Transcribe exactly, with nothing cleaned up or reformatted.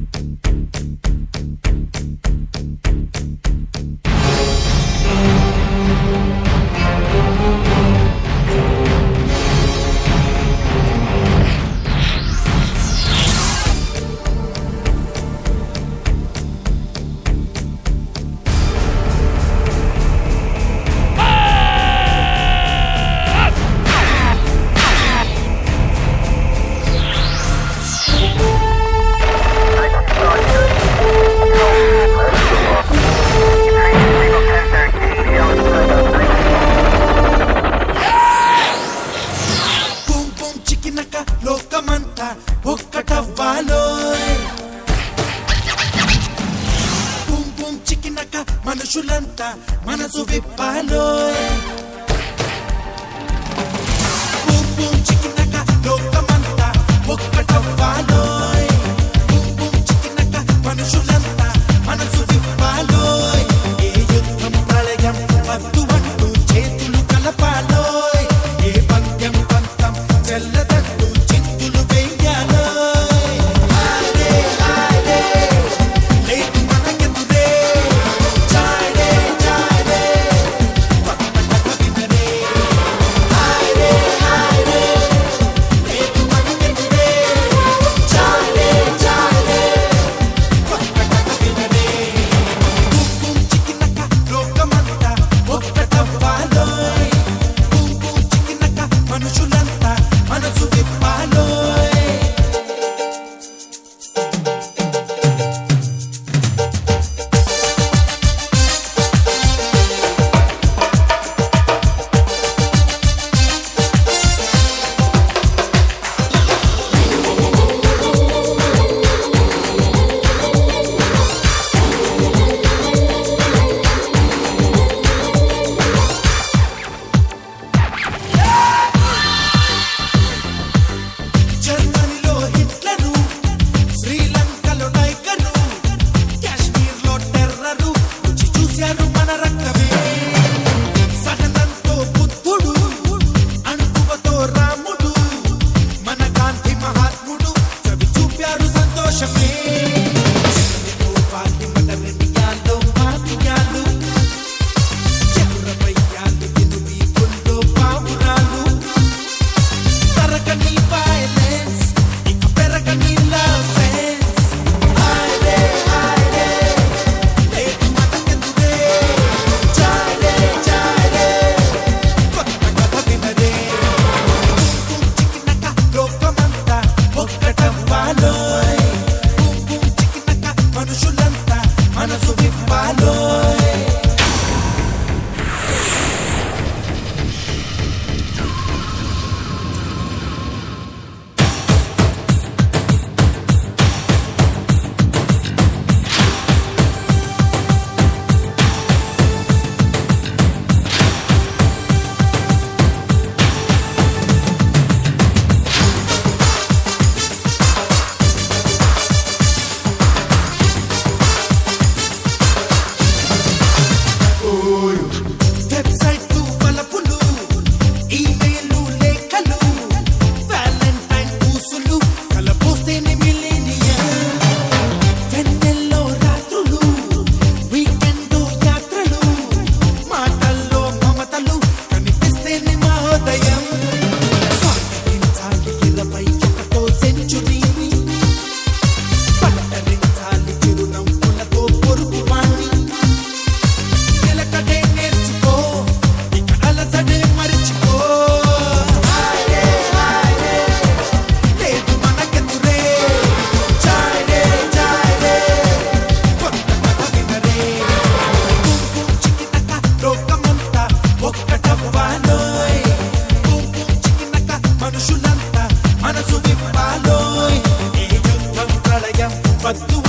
లోకమంతా ఒక్కటవ్వాలోయ్ boom boom చికినక మనుషులంతా మనసు విప్పాలోయ్ బూమ్ బూమ్ చికినక లోకమంతా ఒక్కటవ్వాలోయ్ బూమ్ బూమ్ చికినక మనుషులంతా మనసు విప్పాలోయ్ ఏ యుద్ధం ప్రళయం వద్దు అంటూ చేతులు కలపాలోయ్ ఏ పంద్యం పంతం చెల్లదట్టు చింతులు వెయ్యాలోయ్ ఆడే ఆడే లేదు మనకెదురే చాడే చాడే పక్కన వినరే ఆడే ఆడే లేదు మనకెదురే చాడే చాడే పక్కన వినరే బూమ్ బూమ్ చికినక లోకమంతా ఒక్కటవ్వాలోయ్ బూమ్ బూమ్ చికినక మనుషులంతా మనసు విప్పాలోయ్ జర్మనీలో హిట్లరు శ్రీలంకలో టైగరు కాశ్మీర్లో టెర్రరు రుచి చూశారు మన రక్తమే సహనంతో బుద్ధుడు అణుకువతో రాముడు మన గాంధీ మహాత్ముడు చవి చూపారు సంతోషమే పార్టీ మటరెడ్డియాల్లో మాఫియాలు చెరురబయ్యాలు ఎనువి గుండో పావురాలు తరగని violence ఇక పెరగని love sense ఆడే ఆడే లేదు మనకెదురే చాడే చాడే కొత్త కథ వినరే బూమ్ బూమ్ చికినక లోకమంతా ఒక్కటవ్వాలోయ్ బూమ్ బూమ్ చికినక మనుషులంతా మనసు విప్పాలోయ్ వెబ్సైట్లు వలపులు ఈమెయిల్లు లేఖలు వ్యాలంటైన్ పూసులు కలపోస్తేనే మిలీనియం వెన్నెల్లో రాత్రులు వీకెండ్ యాత్రలు మాటల్లో మమతలు కనిపిస్తేనే మహోదయం స్వాగతించాలి ఇరవై ఒకటో సెంచురీని పలకరించాలి చిరునవ్వులతో పొరుగువాణ్ణి నిలకడే నేర్చుకో ఇక అలసడే మరిచిపో ఆడే ఆడే లేదు మనకెదురే చాడే చాడే కొత్త కథ వినరే బూమ్ బూమ్ చికినక లోకమంతా ఒక్కటవ్వాలోయ్ బూమ్ బూమ్ చికినక మనుషులంతా మనసు విప్పాలోయ్ ఏ యుద్ధం ప్రళయం వద్దు